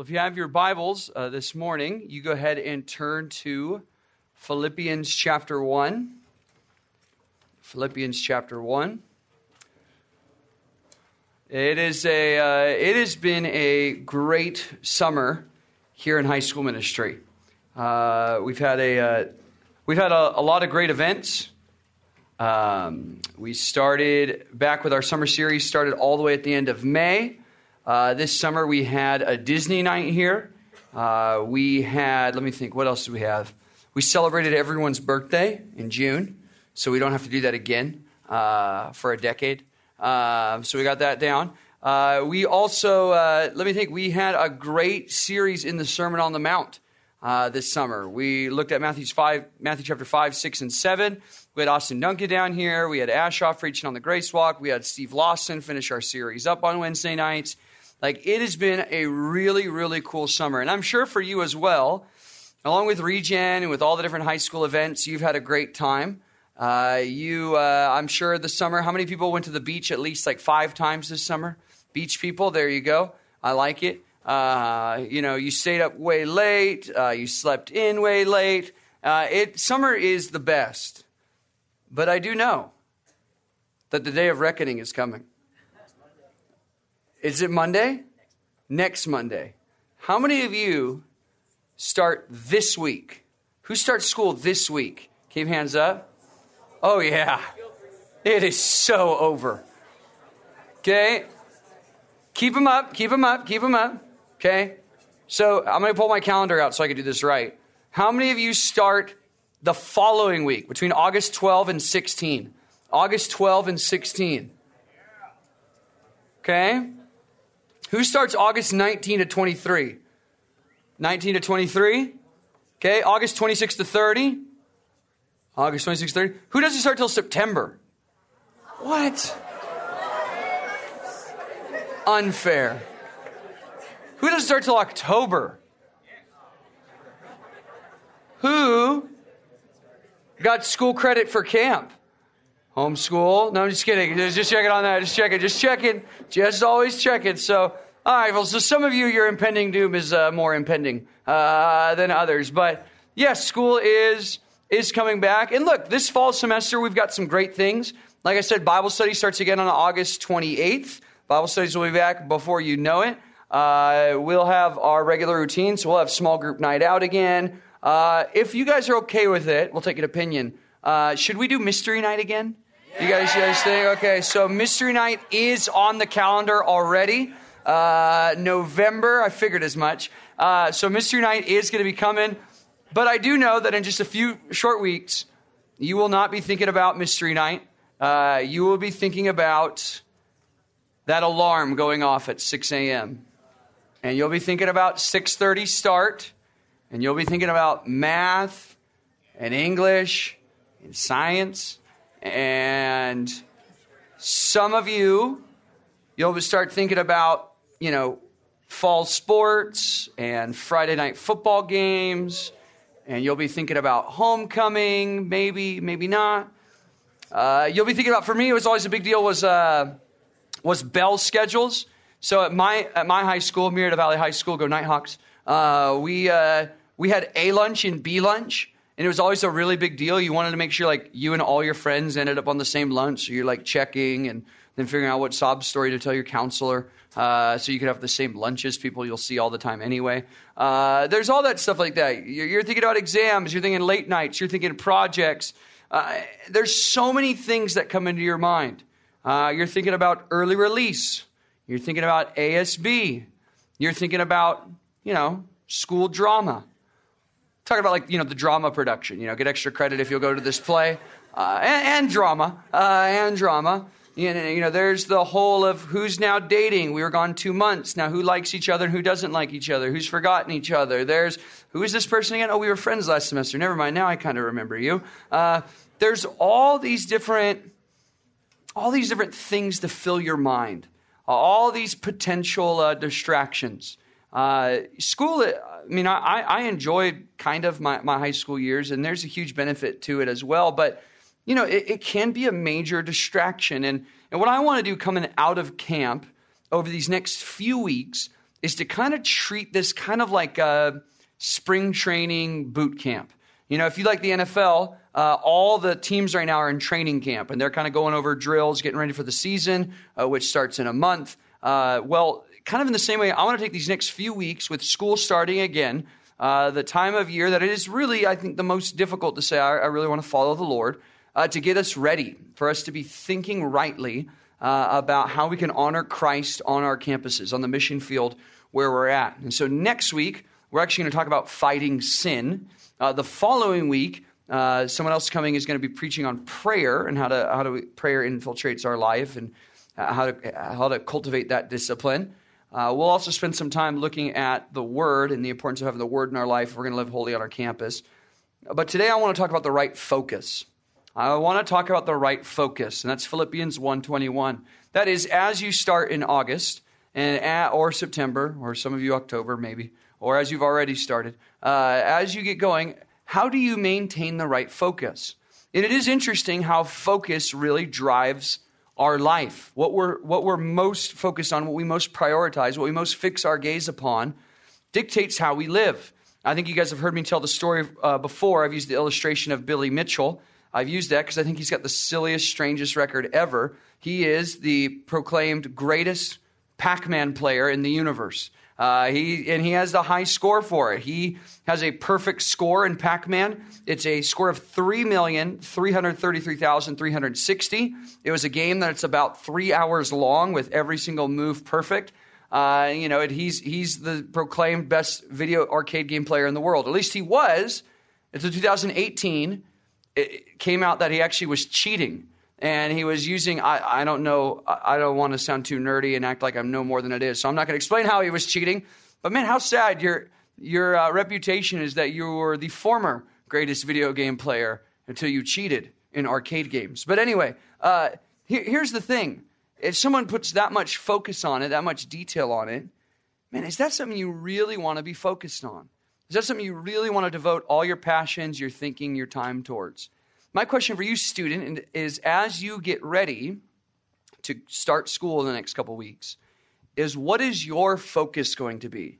Well, if you have your Bibles this morning, you go ahead and turn to Philippians chapter 1. Philippians chapter 1. It has been a great summer here in high school ministry. We've had a lot of great events. We started back with our summer series, started all the way at the end of May. This summer we had a Disney night here. We had, let me think, what else did we have? We celebrated everyone's birthday in June, so we don't have to do that again for a decade. So we got that down. We also, let me think, we had a great series in the Sermon on the Mount this summer. We looked at Matthew chapter 5, 6, and 7. We had Austin Duncan down here. We had Ashoff preaching on the Grace Walk. We had Steve Lawson finish our series up on Wednesday nights. It has been a really, really cool summer. And I'm sure for you as well, along with Regen and with all the different high school events, you've had a great time. I'm sure this summer, how many people went to the beach at least 5 times this summer? Beach people, there you go. I like it. You stayed up way late. You slept in way late. Summer is the best. But I do know that the day of reckoning is coming. Is it Monday? Next Monday. How many of you start this week? Who starts school this week? Keep hands up. Oh, yeah. It is so over. Okay? Keep them up, keep them up, keep them up. Okay? So I'm going to pull my calendar out so I can do this right. How many of you start the following week, between August 12 and 16? August 12 and 16. Okay? Who starts August 19 to 23? 19 to 23? Okay, August 26 to 30? August 26 to 30? Who doesn't start till September? What? Unfair. Who doesn't start till October? Who got school credit for camp? Homeschool? No, I'm just kidding. Just checking on that. Just checking. Just always checking. So, all right. Well, so some of you, your impending doom is more impending than others. But yes, school is coming back. And look, this fall semester, we've got some great things. Like I said, Bible study starts again on August 28th. Bible studies will be back before you know it. We'll have our regular routine. So we'll have small group night out again. If you guys are okay with it, we'll take an opinion. Should we do mystery night again? You guys think? Okay, so mystery night is on the calendar already. November, I figured as much. So mystery night is going to be coming. But I do know that in just a few short weeks, you will not be thinking about mystery night. You will be thinking about that alarm going off at 6 a.m. And you'll be thinking about 6:30 start. And you'll be thinking about math and English and science. And some of you'll start thinking about, fall sports and Friday night football games. And you'll be thinking about homecoming, maybe not. You'll be thinking about, for me, it was always a big deal, was bell schedules. So at my high school, Murrieta Valley High School, go Nighthawks, we had A lunch and B lunch. And it was always a really big deal. You wanted to make sure you and all your friends ended up on the same lunch. So you're checking and then figuring out what sob story to tell your counselor. So you could have the same lunches, people you'll see all the time anyway. There's all that stuff like that. You're thinking about exams. You're thinking late nights. You're thinking projects. There's so many things that come into your mind. You're thinking about early release. You're thinking about ASB. You're thinking about, school drama. Talking about the drama production, get extra credit if you'll go to this play, and drama. There's the whole of who's now dating. We were gone 2 months. Now who likes each other and who doesn't like each other? Who's forgotten each other? There's, who is this person again? Oh, we were friends last semester. Never mind. Now I kind of remember you. There's all these different things to fill your mind. All these potential distractions. School, I enjoyed kind of my high school years, and there's a huge benefit to it as well. But, it can be a major distraction. And what I want to do coming out of camp over these next few weeks is to kind of treat this kind of like a spring training boot camp. You know, if you like the NFL, all the teams right now are in training camp, and they're kind of going over drills, getting ready for the season, which starts in a month. Well, kind of in the same way, I want to take these next few weeks with school starting again, the time of year that it is really, I think, the most difficult to say, I really want to follow the Lord, to get us ready, for us to be thinking rightly about how we can honor Christ on our campuses, on the mission field where we're at. And so next week, we're actually going to talk about fighting sin. The following week, someone else coming is going to be preaching on prayer and how prayer infiltrates our life and how to cultivate that discipline. We'll also spend some time looking at the Word and the importance of having the Word in our life if we're going to live holy on our campus. But today I want to talk about the right focus. I want to talk about the right focus, and that's Philippians 1:21. That is, as you start in August or September, or some of you October maybe, or as you've already started, as you get going, how do you maintain the right focus? And it is interesting how focus really drives our life. What we're most focused on, what we most prioritize, what we most fix our gaze upon, dictates how we live. I think you guys have heard me tell the story before. I've used the illustration of Billy Mitchell. I've used that because I think he's got the silliest, strangest record ever. He is the proclaimed greatest Pac-Man player in the universe. He has the high score for it. He has a perfect score in Pac-Man. It's a score of 3,333,360. It was a game that's about 3 hours long with every single move perfect. He's the proclaimed best video arcade game player in the world. At least he was. Until 2018, it came out that he actually was cheating. And he was using, I don't know, I don't want to sound too nerdy and act like I'm no more than it is. So I'm not going to explain how he was cheating. But man, how sad your reputation is that you were the former greatest video game player until you cheated in arcade games. But anyway, here's the thing. If someone puts that much focus on it, that much detail on it, man, is that something you really want to be focused on? Is that something you really want to devote all your passions, your thinking, your time towards? My question for you, student, is as you get ready to start school in the next couple weeks, is what is your focus going to be?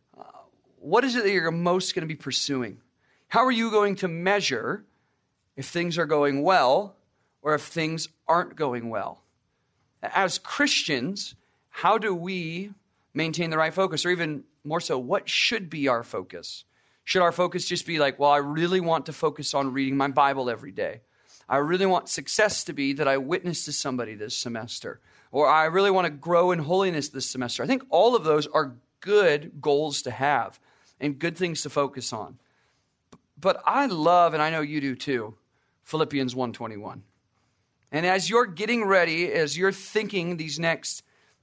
What is it that you're most going to be pursuing? How are you going to measure if things are going well or if things aren't going well? As Christians, how do we maintain the right focus? Or even more so, what should be our focus? Should our focus just be like, well, I really want to focus on reading my Bible every day. I really want success to be that I witness to somebody this semester. Or I really want to grow in holiness this semester. I think all of those are good goals to have and good things to focus on. But I love, and I know you do too, Philippians 1:21. And as you're getting ready, as you're thinking these next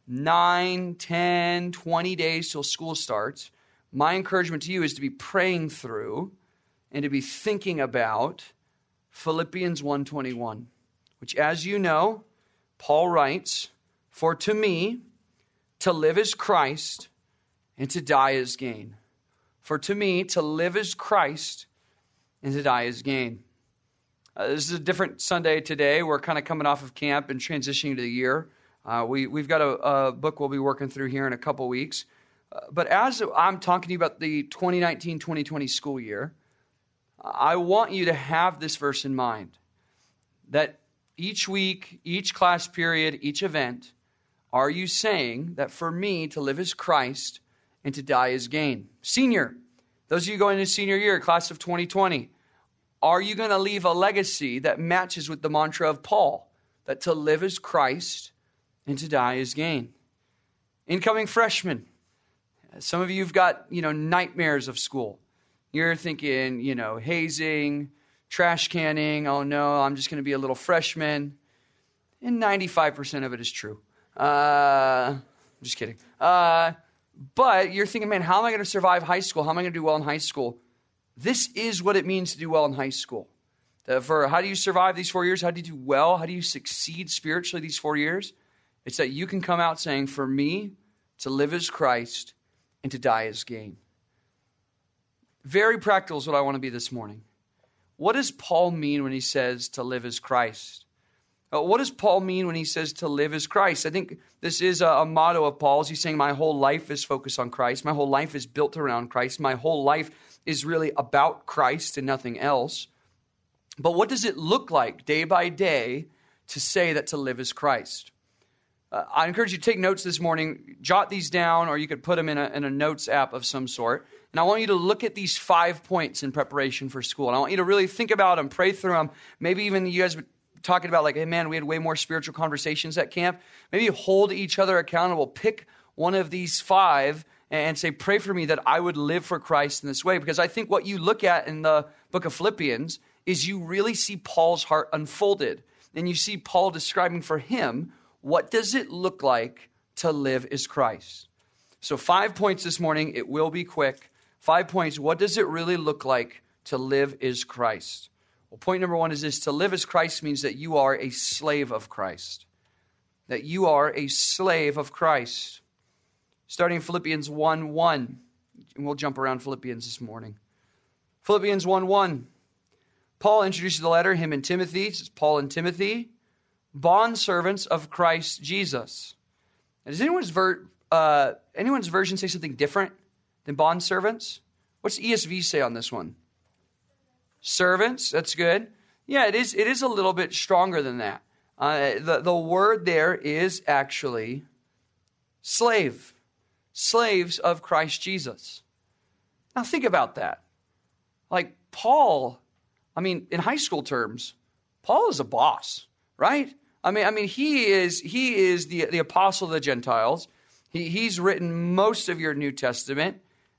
9, 10, 20 days till school starts, my encouragement to you is to be praying through and to be thinking about Philippians 1:21, which, as you know, Paul writes, "For to me, to live is Christ, and to die is gain." For to me, to live is Christ, and to die is gain. This is a different Sunday today. We're kind of coming off of camp and transitioning to the year. We've got a book we'll be working through here in a couple weeks. But as I'm talking to you about the 2019-2020 school year, I want you to have this verse in mind, that each week, each class period, each event, are you saying that for me to live is Christ and to die is gain? Senior, those of you going into senior year, class of 2020, are you going to leave a legacy that matches with the mantra of Paul, that to live is Christ and to die is gain? Incoming freshmen, some of you have got, nightmares of school. You're thinking, hazing, trash canning. Oh no, I'm just going to be a little freshman. And 95% of it is true. I'm just kidding. But you're thinking, man, how am I going to survive high school? How am I going to do well in high school? This is what it means to do well in high school. For how do you survive these 4 years? How do you do well? How do you succeed spiritually these 4 years? It's that you can come out saying, for me, to live is Christ and to die is gain. Very practical is what I want to be this morning. What does Paul mean when he says to live is Christ? What does Paul mean when he says to live is Christ? I think this is a motto of Paul's. He's saying my whole life is focused on Christ. My whole life is built around Christ. My whole life is really about Christ and nothing else. But what does it look like day by day to say that to live is Christ? I encourage you to take notes this morning. Jot these down, or you could put them in a notes app of some sort. And I want you to look at these 5 points in preparation for school. And I want you to really think about them, pray through them. Maybe even you guys talking about like, hey man, we had way more spiritual conversations at camp. Maybe hold each other accountable. Pick one of these 5 and say, pray for me that I would live for Christ in this way. Because I think what you look at in the book of Philippians is you really see Paul's heart unfolded. And you see Paul describing for him, what does it look like to live as Christ? So 5 points this morning. It will be quick. 5 points. What does it really look like to live as Christ? Well, point number 1 is this. To live as Christ means that you are a slave of Christ. That you are a slave of Christ. Starting in Philippians 1:1. And we'll jump around Philippians this morning. Philippians 1:1. Paul introduces the letter, him and Timothy. It's Paul and Timothy, bondservants of Christ Jesus. Now, does anyone's version say something different than bondservants? What's the ESV say on this one? Servants, that's good. Yeah, it is a little bit stronger than that. The word there is actually slave. Slaves of Christ Jesus. Now think about that. Like Paul, in high school terms, Paul is a boss, right? He is the apostle of the Gentiles. He's written most of your New Testament.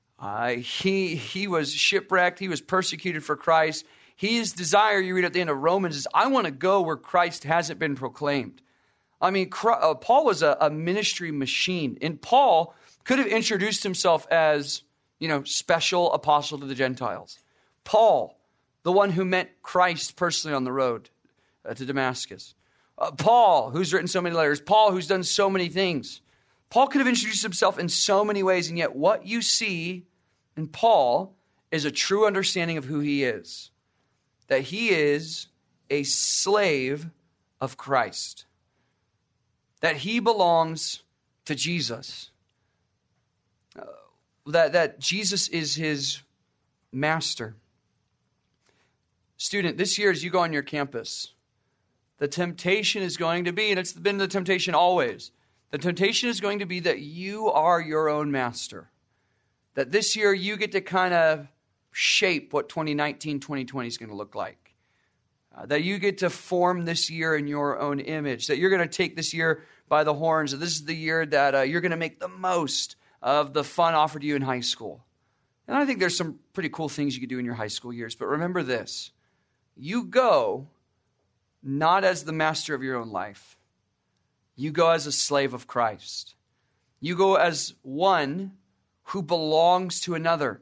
He was shipwrecked. He was persecuted for Christ. His desire, you read at the end of Romans, is I want to go where Christ hasn't been proclaimed. Paul was a ministry machine. And Paul could have introduced himself as, special apostle to the Gentiles. Paul, the one who met Christ personally on the road to Damascus. Paul, who's written so many letters. Paul, who's done so many things. Paul could have introduced himself in so many ways, and yet what you see in Paul is a true understanding of who he is. That he is a slave of Christ. That he belongs to Jesus. That Jesus is his master. Student, this year as you go on your campus, the temptation is going to be, and it's been the temptation always, the temptation is going to be that you are your own master. That this year you get to kind of shape what 2019, 2020 is going to look like. That you get to form this year in your own image. That you're going to take this year by the horns. That this is the year that you're going to make the most of the fun offered to you in high school. And I think there's some pretty cool things you could do in your high school years. But remember this. You go not as the master of your own life. You go as a slave of Christ. You go as one who belongs to another.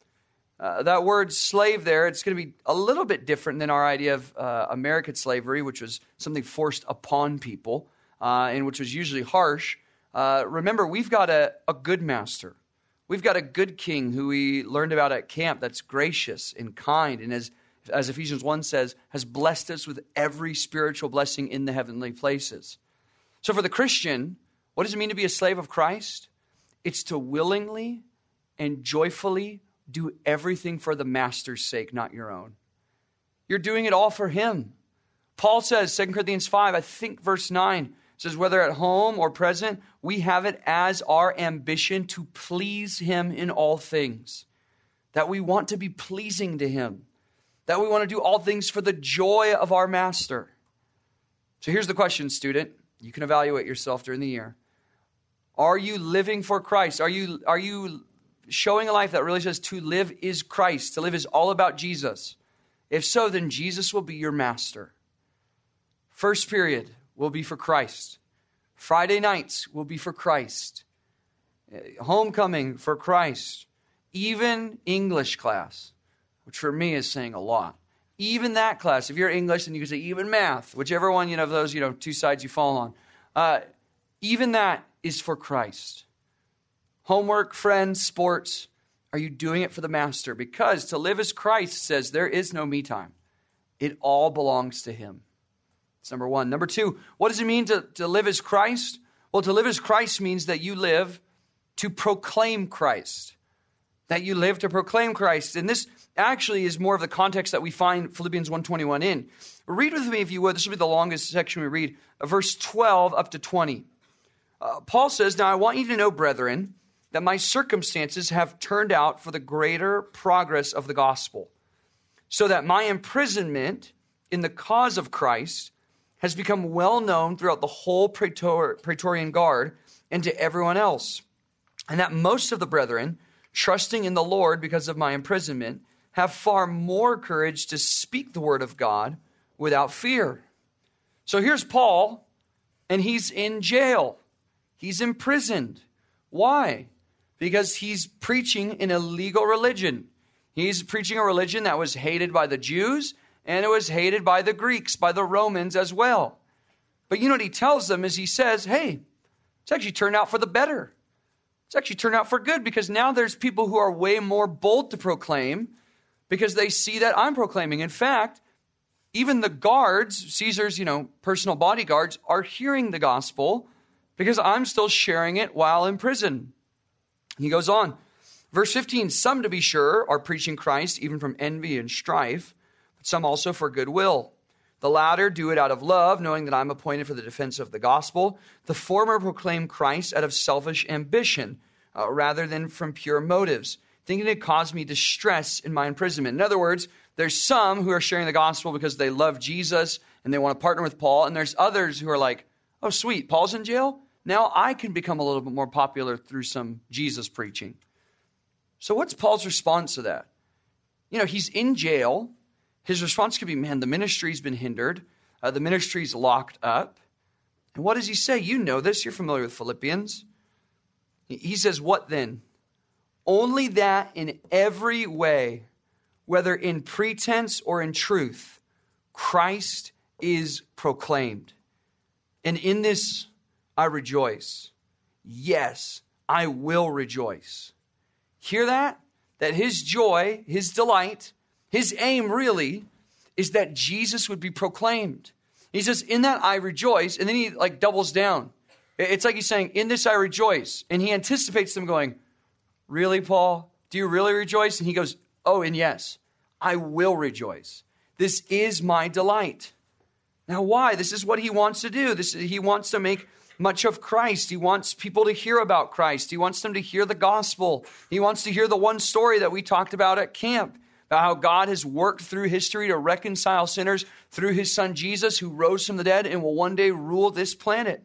That word slave there, it's going to be a little bit different than our idea of American slavery, which was something forced upon people, and which was usually harsh. Remember, we've got a good master. We've got a good king who we learned about at camp that's gracious and kind, and as Ephesians 1 says, has blessed us with every spiritual blessing in the heavenly places. So for the Christian, what does it mean to be a slave of Christ? It's to willingly and joyfully do everything for the master's sake, not your own. You're doing it all for him. Paul says, 2 Corinthians 5, I think verse 9, says, whether at home or present, we have it as our ambition to please him in all things. That we want to be pleasing to him. That we want to do all things for the joy of our master. So here's the question, student. You can evaluate yourself during the year. Are you living for Christ? Are you showing a life that really says to live is Christ? To live is all about Jesus. If so, then Jesus will be your master. First period will be for Christ. Friday nights will be for Christ. Homecoming for Christ. Even English class, which for me is saying a lot. Even that class, if you're English, then you can say even math, whichever one, of those, two sides you fall on. Even that is for Christ. Homework, friends, sports, are you doing it for the master? Because to live as Christ says there is no me time. It all belongs to him. That's number one. Number two, what does it mean to live as Christ? Well, to live as Christ means that you live to proclaim Christ. That you live to proclaim Christ. And this actually is more of the context that we find Philippians 1:21 in. Read with me if you would. This will be the longest section we read. Verse 12 up to 20. Paul says, "Now I want you to know, brethren, that my circumstances have turned out for the greater progress of the gospel, so that my imprisonment in the cause of Christ has become well known throughout the whole Praetorian Guard and to everyone else, and that most of the brethren, trusting in the Lord because of my imprisonment, have far more courage to speak the word of God without fear." So here's Paul, and he's in jail. He's imprisoned. Why? Because he's preaching an illegal religion. He's preaching a religion that was hated by the Jews, and it was hated by the Greeks, by the Romans as well. But you know what he tells them is he says, hey, it's actually turned out for the better. It's actually turned out for good, because now there's people who are way more bold to proclaim because they see that I'm proclaiming. In fact, even the guards, Caesar's, personal bodyguards, are hearing the gospel because I'm still sharing it while in prison. He goes on. Verse 15, "Some, to be sure, are preaching Christ even from envy and strife, but some also for goodwill. The latter do it out of love, knowing that I'm appointed for the defense of the gospel. The former proclaim Christ out of selfish ambition, rather than from pure motives, thinking it caused me distress in my imprisonment." In other words, there's some who are sharing the gospel because they love Jesus and they want to partner with Paul. And there's others who are like, oh, sweet, Paul's in jail? Now I can become a little bit more popular through some Jesus preaching. So what's Paul's response to that? He's in jail. His response could be, man, the ministry's been hindered. The ministry's locked up. And what does he say? You know this. You're familiar with Philippians. He says, what then? "Only that in every way, whether in pretense or in truth, Christ is proclaimed. And in this I rejoice. Yes, I will rejoice." Hear that? That his joy, his delight, his aim really is that Jesus would be proclaimed. He says, in that I rejoice. And then he doubles down. It's like he's saying, in this I rejoice. And he anticipates them going, really, Paul? Do you really rejoice? And he goes, oh, and yes, I will rejoice. This is my delight. Now, why? This is what he wants to do. He wants to make much of Christ. He wants people to hear about Christ. He wants them to hear the gospel. He wants to hear the one story that we talked about at camp, about how God has worked through history to reconcile sinners through his son Jesus, who rose from the dead and will one day rule this planet.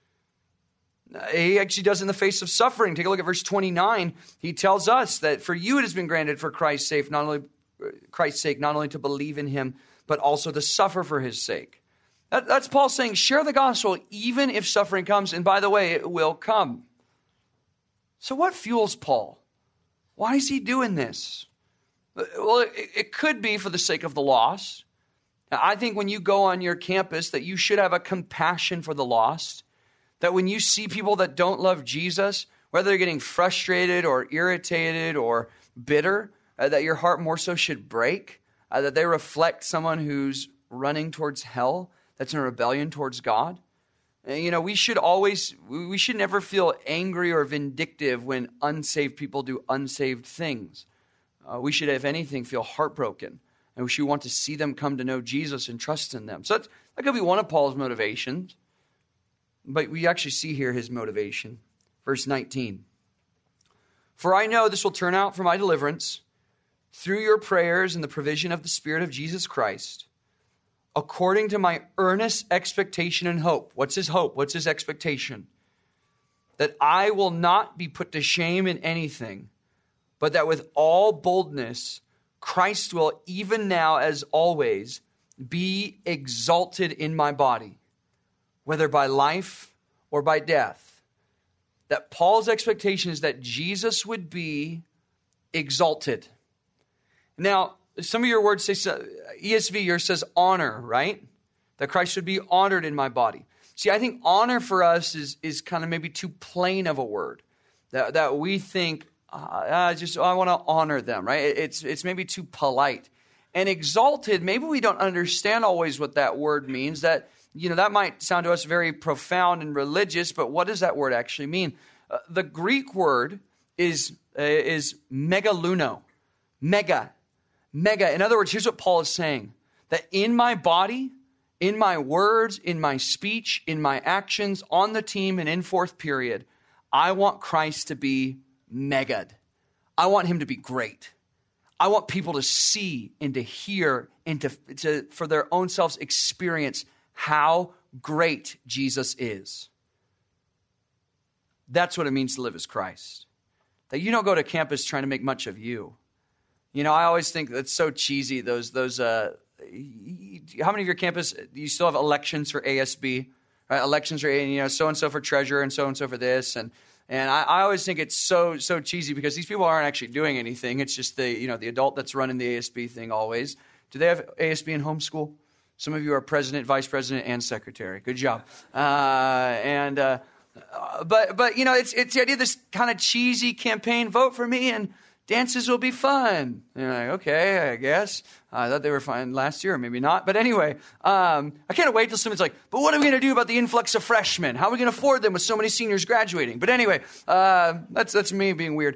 He actually does in the face of suffering. Take a look at verse 29. He tells us that for you it has been granted for Christ's sake, not only to believe in him, but also to suffer for his sake. That's Paul saying, share the gospel even if suffering comes. And by the way, it will come. So what fuels Paul? Why is he doing this? Well, it could be for the sake of the lost. I think when you go on your campus that you should have a compassion for the lost. That when you see people that don't love Jesus, whether they're getting frustrated or irritated or bitter, that your heart more so should break. That they reflect someone who's running towards hell. That's in rebellion towards God. We should never feel angry or vindictive when unsaved people do unsaved things. We should, if anything, feel heartbroken. And we should want to see them come to know Jesus and trust in them. So that could be one of Paul's motivations. But we actually see here his motivation. Verse 19. "For I know this will turn out for my deliverance through your prayers and the provision of the Spirit of Jesus Christ, according to my earnest expectation and hope." What's his hope? What's his expectation? "That I will not be put to shame in anything, but that with all boldness, Christ will even now as always be exalted in my body, whether by life or by death." That Paul's expectation is that Jesus would be exalted. Now, some of your words say, ESV yours says honor, right? That Christ would be honored in my body. See, I think honor for us is kind of maybe too plain of a word. That we think, I want to honor them, right? It's maybe too polite. And exalted, maybe we don't understand always what that word means. That that might sound to us very profound and religious, but what does that word actually mean? The Greek word is megaluno. Mega. In other words, here's what Paul is saying. That in my body, in my words, in my speech, in my actions, on the team, and in fourth period, I want Christ to be megad. I want him to be great. I want people to see and to hear and to for their own selves experience how great Jesus is. That's what it means to live as Christ. That you don't go to campus trying to make much of you. I always think that's so cheesy. Those. How many of your campus you still have elections for ASB? Right? Elections for so and so for treasurer and so for this and I always think it's so cheesy because these people aren't actually doing anything. It's just the adult that's running the ASB thing always. Do they have ASB in homeschool? Some of you are president, vice president, and secretary. Good job. But it's the idea of this kind of cheesy campaign. Vote for me and dances will be fun. And you're like, okay, I guess. I thought they were fun last year, or maybe not. But anyway, I can't wait till someone's like, but what are we going to do about the influx of freshmen? How are we going to afford them with so many seniors graduating? But anyway, that's me being weird.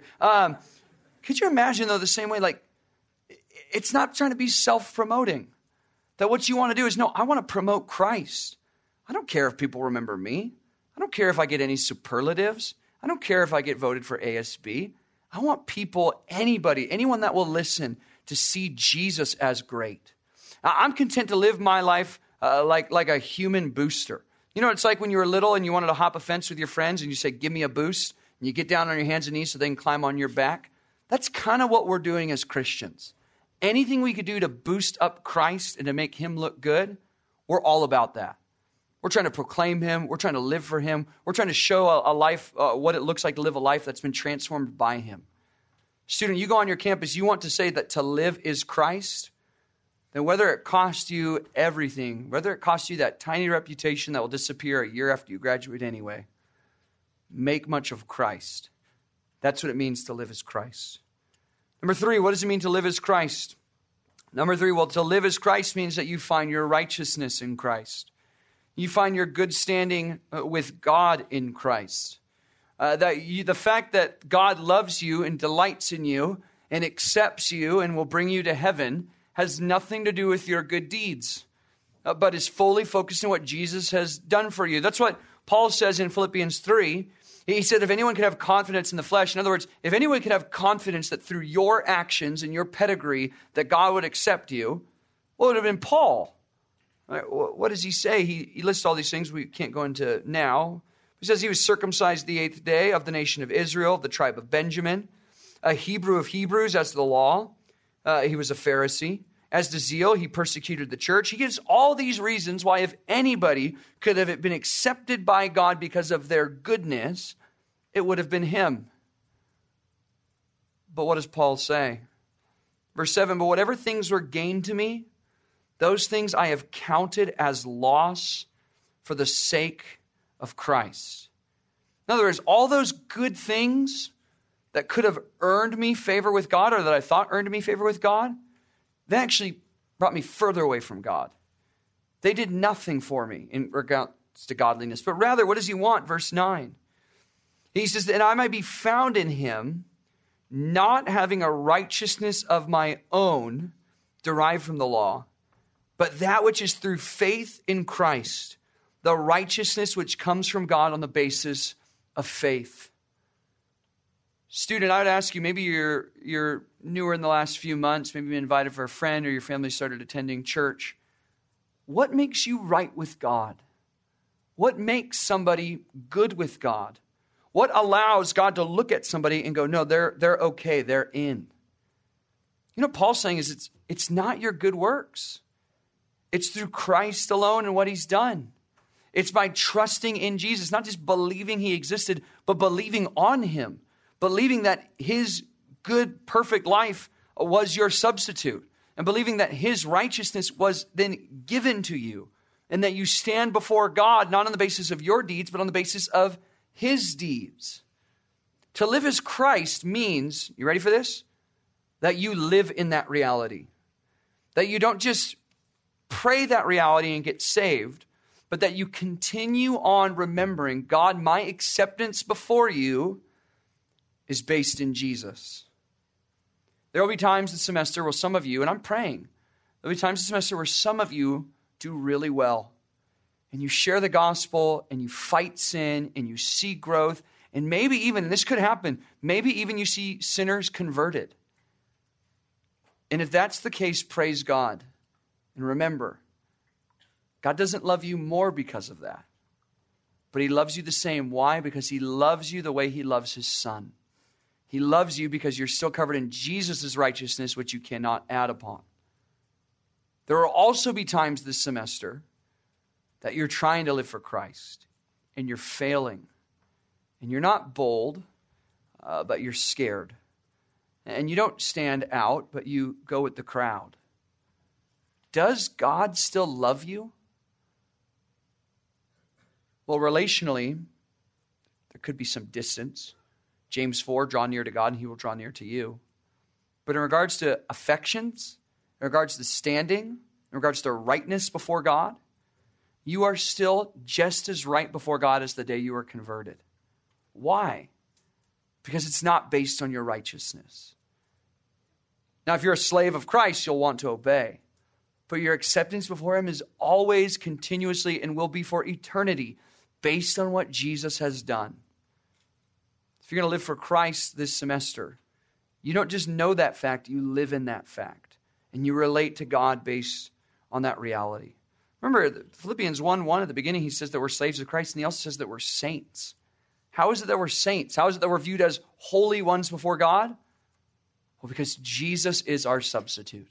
Could you imagine, though, the same way, like, it's not trying to be self-promoting. That what you want to do is, no, I want to promote Christ. I don't care if people remember me. I don't care if I get any superlatives. I don't care if I get voted for ASB. I want people, anyone that will listen, to see Jesus as great. I'm content to live my life like a human booster. It's like when you were little and you wanted to hop a fence with your friends and you say, give me a boost. And you get down on your hands and knees so they can climb on your back. That's kind of what we're doing as Christians. Anything we could do to boost up Christ and to make him look good, we're all about that. We're trying to proclaim him. We're trying to live for him. We're trying to show a life, what it looks like to live a life that's been transformed by him. Student, you go on your campus, you want to say that to live is Christ, then whether it costs you everything, whether it costs you that tiny reputation that will disappear a year after you graduate anyway, make much of Christ. That's what it means to live as Christ. Number 3, what does it mean to live as Christ? Number 3, well, to live as Christ means that you find your righteousness in Christ. You find your good standing with God in Christ. The fact that God loves you and delights in you and accepts you and will bring you to heaven has nothing to do with your good deeds, but is fully focused on what Jesus has done for you. That's what Paul says in Philippians 3. He said, if anyone could have confidence in the flesh, in other words, if anyone could have confidence that through your actions and your pedigree that God would accept you, well, it would have been Paul. Right? What does he say? He lists all these things we can't go into now. He says he was circumcised the 8th day of the nation of Israel, of the tribe of Benjamin, a Hebrew of Hebrews as to the law. He was a Pharisee. As to zeal, he persecuted the church. He gives all these reasons why if anybody could have been accepted by God because of their goodness, it would have been him. But what does Paul say? Verse 7, but whatever things were gained to me, those things I have counted as loss for the sake of Christ. In other words, all those good things that could have earned me favor with God or that I thought earned me favor with God, they actually brought me further away from God. They did nothing for me in regards to godliness. But rather, what does he want? Verse 9. He says, that I might be found in him, not having a righteousness of my own derived from the law, but that which is through faith in Christ, the righteousness which comes from God on the basis of faith. Student, I would ask you, maybe you're newer in the last few months, maybe you've been invited for a friend or your family started attending church. What makes you right with God? What makes somebody good with God? What allows God to look at somebody and go, no, they're okay, they're in? You know what Paul's saying is it's not your good works. It's through Christ alone and what he's done. It's by trusting in Jesus, not just believing he existed, but believing on him. Believing that his good, perfect life was your substitute. And believing that his righteousness was then given to you. And that you stand before God, not on the basis of your deeds, but on the basis of his deeds. To live as Christ means, you ready for this? That you live in that reality. That you don't just pray that reality and get saved, but that you continue on remembering, God, my acceptance before you is based in Jesus. There will be times this semester where some of you, and I'm praying, there will be times this semester where some of you do really well. And you share the gospel, and you fight sin, and you see growth, and maybe even, and this could happen, maybe even you see sinners converted. And if that's the case, praise God. And remember, God doesn't love you more because of that. But he loves you the same. Why? Because he loves you the way he loves his son. He loves you because you're still covered in Jesus' righteousness, which you cannot add upon. There will also be times this semester that you're trying to live for Christ and you're failing. And you're not bold, but you're scared. And you don't stand out, but you go with the crowd. Does God still love you? Well, relationally, there could be some distance. James 4, draw near to God and he will draw near to you. But in regards to affections, in regards to standing, in regards to rightness before God, you are still just as right before God as the day you were converted. Why? Because it's not based on your righteousness. Now, if you're a slave of Christ, you'll want to obey. But your acceptance before him is always, continuously, and will be for eternity, based on what Jesus has done. If you're going to live for Christ this semester, you don't just know that fact, you live in that fact. And you relate to God based on that reality. Remember, Philippians 1:1 at the beginning, he says that we're slaves of Christ, and he also says that we're saints. How is it that we're saints? How is it that we're viewed as holy ones before God? Well, because Jesus is our substitute.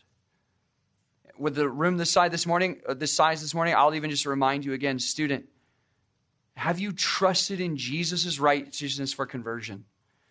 With the room this size this morning, I'll even just remind you again, student, have you trusted in Jesus' righteousness for conversion?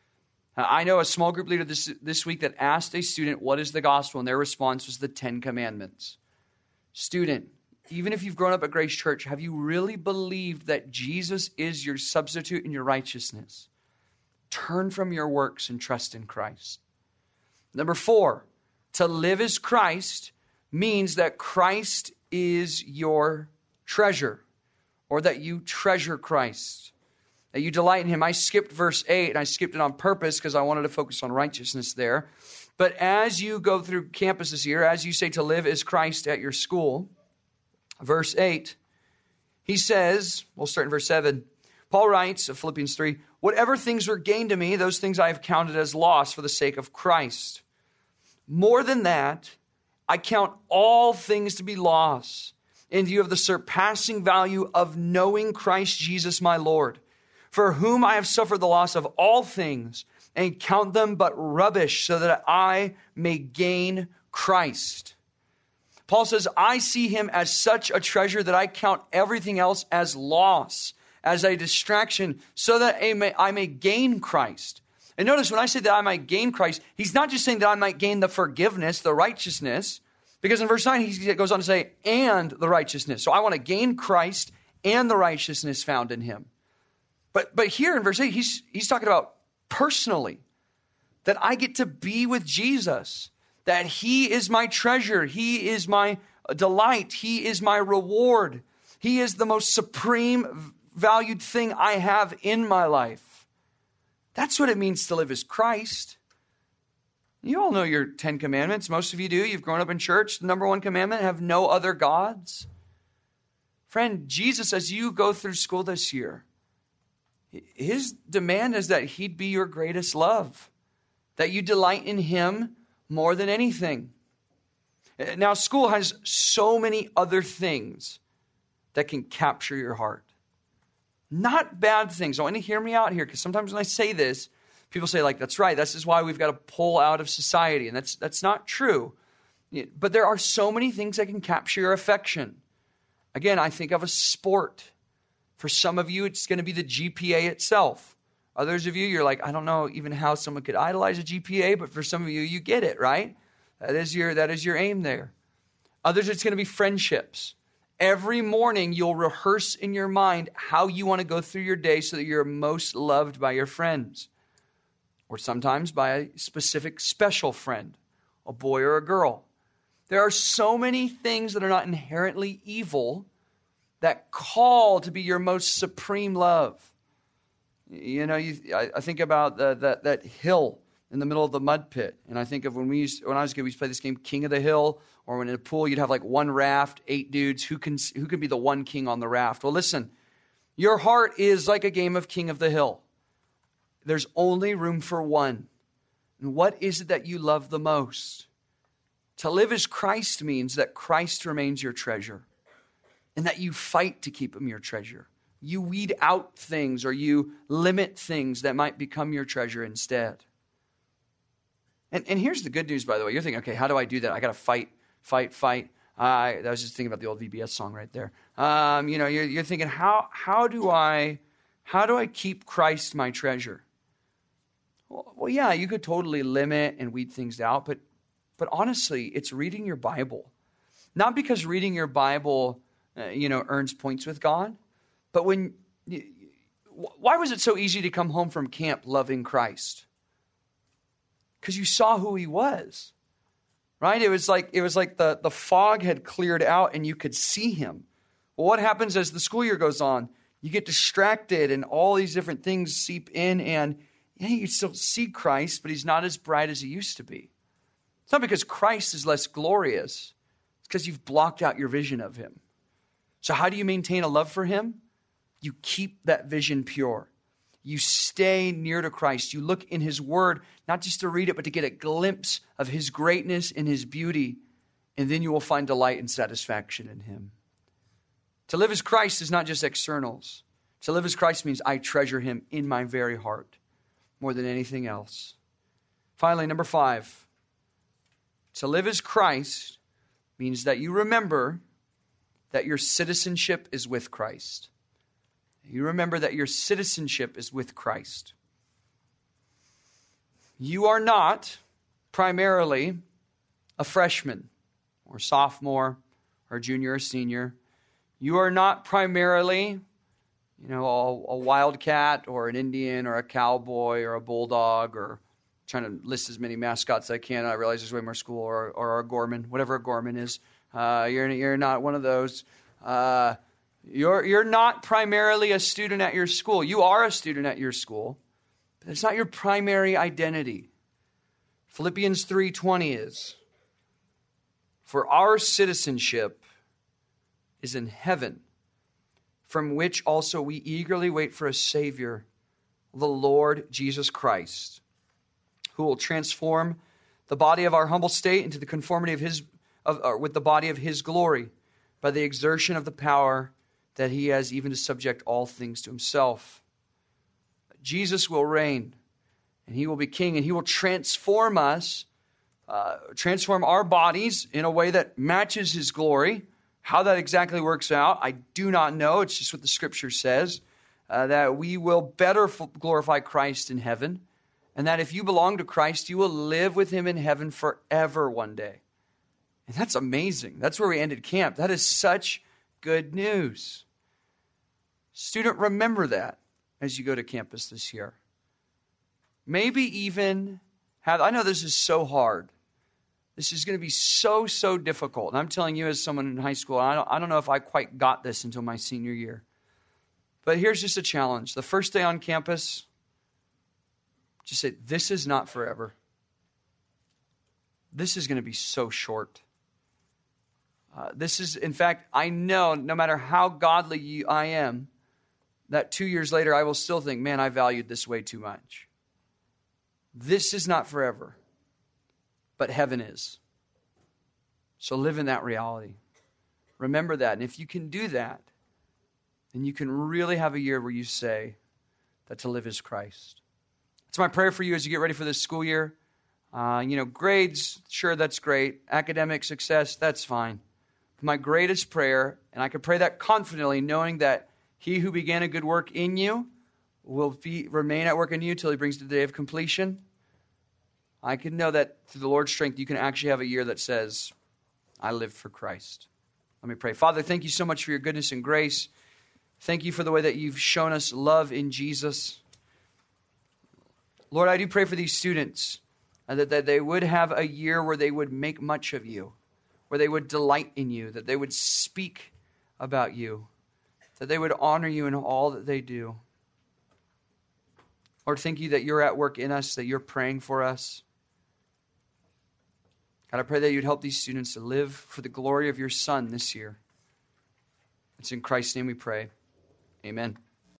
I know a small group leader this week that asked a student, what is the gospel? And their response was the 10 Commandments. Student, even if you've grown up at Grace Church, have you really believed that Jesus is your substitute and your righteousness? Turn from your works and trust in Christ. Number 4, to live as Christ means that Christ is your treasure, or that you treasure Christ, that you delight in him. I skipped verse 8, and I skipped it on purpose because I wanted to focus on righteousness there. But as you go through campus this year, as you say to live as Christ at your school, verse 8, he says, we'll start in verse 7. Paul writes of Philippians 3, whatever things were gained to me, those things I have counted as loss for the sake of Christ. More than that, I count all things to be loss in view of the surpassing value of knowing Christ Jesus my Lord, for whom I have suffered the loss of all things and count them but rubbish so that I may gain Christ. Paul says, I see him as such a treasure that I count everything else as loss, as a distraction, so that I may gain Christ. And notice when I say that I might gain Christ, he's not just saying that I might gain the forgiveness, the righteousness, because in verse 9, he goes on to say, and the righteousness. So I want to gain Christ and the righteousness found in him. But here in verse 8, he's talking about personally, that I get to be with Jesus, that he is my treasure, he is my delight, he is my reward, he is the most supreme valued thing I have in my life. That's what it means to live as Christ. You all know your 10 commandments. Most of you do. You've grown up in church. The number 1 commandment, have no other gods. Friend, Jesus, as you go through school this year, his demand is that he'd be your greatest love, that you delight in him more than anything. Now, school has so many other things that can capture your heart. Not bad things. I want you to hear me out here, because sometimes when I say this, people say, like, that's right. This is why we've got to pull out of society. And that's not true. But there are so many things that can capture your affection. Again, I think of a sport. For some of you, it's going to be the GPA itself. Others of you, you're like, I don't know even how someone could idolize a GPA, but for some of you, you get it, right? That is your aim there. Others, it's going to be friendships. Every morning, you'll rehearse in your mind how you want to go through your day so that you're most loved by your friends. Or sometimes by a specific special friend, a boy or a girl. There are so many things that are not inherently evil, that call to be your most supreme love. You know, I think about that hill in the middle of the mud pit. And I think of when I was a kid, we used to play this game, King of the Hill, or when in a pool, you'd have like one raft, 8 dudes. Who can be the one king on the raft? Well, listen, your heart is like a game of King of the Hill. There's only room for one. And what is it that you love the most? To live as Christ means that Christ remains your treasure and that you fight to keep him your treasure. You weed out things or you limit things that might become your treasure instead. And here's the good news, by the way. You're thinking, okay, how do I do that? I got to fight. I was just thinking about the old VBS song right there. You're thinking, how do I keep Christ my treasure? Well, yeah, you could totally limit and weed things out, but honestly, it's reading your Bible. Not because reading your Bible, earns points with God, but why was it so easy to come home from camp loving Christ? Because you saw who he was, right? It was like the fog had cleared out and you could see him. Well, what happens as the school year goes on? You get distracted and all these different things seep in, and you still see Christ, but he's not as bright as he used to be. It's not because Christ is less glorious. It's because you've blocked out your vision of him. So how do you maintain a love for him? You keep that vision pure. You stay near to Christ. You look in his word, not just to read it, but to get a glimpse of his greatness and his beauty. And then you will find delight and satisfaction in him. To live as Christ is not just externals. To live as Christ means I treasure him in my very heart more than anything else. Finally, number 5. To live as Christ means that you remember that your citizenship is with Christ. You remember that your citizenship is with Christ. You are not primarily a freshman or sophomore or junior or senior. You are not primarily, a wildcat or an Indian or a cowboy or a bulldog, or trying to list as many mascots as I can. I realize there's way more school, or a Gorman, whatever a Gorman is. You're not one of those. You're not primarily a student at your school. You are a student at your school, but it's not your primary identity. Philippians 3:20 is, for our citizenship is in heaven, from which also we eagerly wait for a Savior, the Lord Jesus Christ, who will transform the body of our humble state into the conformity with the body of his glory, by the exertion of the power that he has, even to subject all things to himself. Jesus will reign, and he will be king, and he will transform us, transform our bodies in a way that matches his glory. How that exactly works out, I do not know. It's just what the scripture says, that we will better glorify Christ in heaven, and that if you belong to Christ, you will live with him in heaven forever one day. And that's amazing. That's where we ended camp. That is such good news. Student, remember that as you go to campus this year. Maybe even I know this is so hard. This is going to be so, so difficult. And I'm telling you as someone in high school, I don't know if I quite got this until my senior year. But here's just a challenge. The first day on campus, just say, this is not forever. This is going to be so short. In fact, I know no matter how godly I am, that 2 years later, I will still think, man, I valued this way too much. This is not forever, but heaven is. So live in that reality. Remember that. And if you can do that, then you can really have a year where you say that to live is Christ. It's my prayer for you as you get ready for this school year. Grades, sure, that's great. Academic success, that's fine. My greatest prayer, and I can pray that confidently, knowing that he who began a good work in you will remain at work in you till he brings the day of completion. I can know that through the Lord's strength, you can actually have a year that says, I lived for Christ. Let me pray. Father, thank you so much for your goodness and grace. Thank you for the way that you've shown us love in Jesus. Lord, I do pray for these students, that they would have a year where they would make much of you, where they would delight in you, that they would speak about you. that they would honor you in all that they do. Lord, thank you that you're at work in us, that you're praying for us. God, I pray that you'd help these students to live for the glory of your Son this year. It's in Christ's name we pray. Amen.